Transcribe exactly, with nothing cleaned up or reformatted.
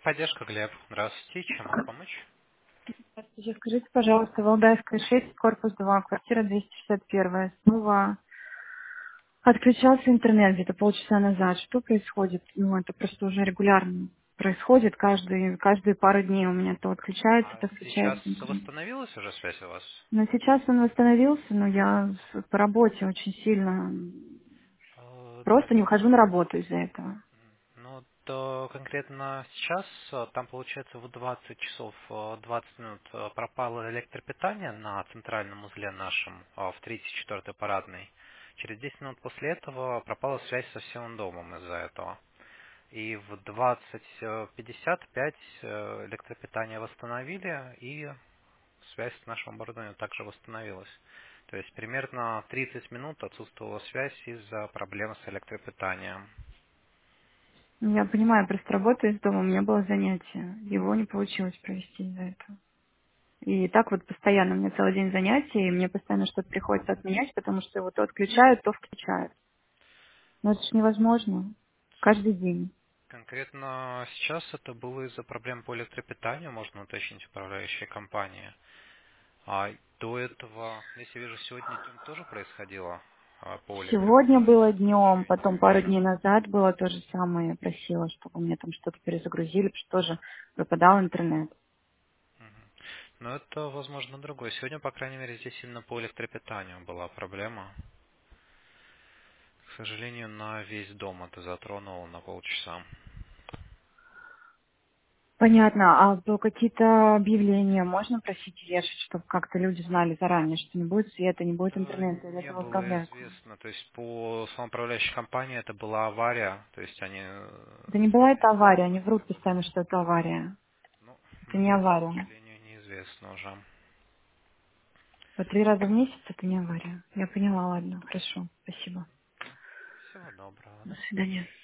Техподдержка, Глеб. Здравствуйте. Чем могу помочь? Здравствуйте. Скажите, пожалуйста, Валдайская шесть, корпус два, квартира двести шестьдесят один. Снова отключался интернет где-то полчаса назад. Что происходит? Ну, это просто уже регулярно происходит. Каждые, каждые пару дней у меня то отключается, А то сейчас включается интернет. восстановилась уже связь у вас? Но сейчас он восстановился, но я с- по работе очень сильно Э, просто Так, не выхожу на работу из-за этого. ну, то конкретно сейчас, э, там получается в двадцать часов э, двадцать минут э, пропало электропитание на центральном узле нашем, э, в тридцать четвёртой парадной. Через десять минут после этого пропала связь со всем домом из-за этого. И в двадцать пятьдесят пять э, электропитание восстановили, и связь с нашим оборудованием также восстановилась. То есть примерно тридцать минут отсутствовала связь из-за проблем с электропитанием. Ну, я понимаю, просто работаю из дома, у меня было занятие. Его не получилось провести из-за этого. И так вот постоянно у меня целый день занятий, и мне постоянно что-то приходится отменять, потому что его то отключают, то включают. Но это же невозможно. Каждый день. Конкретно сейчас это было из-за проблем по электропитанию, можно уточнить управляющей компании. А до этого, если вижу, сегодня днем тоже происходило а, по Сегодня электропитанию было днем, подключение. потом пару дней назад было то же самое. Я просила, чтобы мне там что-то перезагрузили, потому что тоже пропадал интернет. Мгм. Но это, возможно, другое. Сегодня, по крайней мере, здесь именно по электропитанию была проблема. К сожалению, на весь дом это затронуло на полчаса. Понятно. А то какие-то объявления можно просить вешать, чтобы как-то люди знали заранее, что не будет света, не будет Это интернета, или не это было выправляется? известно. То есть по самоуправляющей компании это была авария. То есть они Да не э, была смогли это авария, сделать. они врут постоянно, что это авария. Ну, Это не мне это, к авария. сожалению, неизвестно уже. По три раза в месяц это не авария. Я поняла, ладно, хорошо, спасибо. Всего доброго, До да? свидания.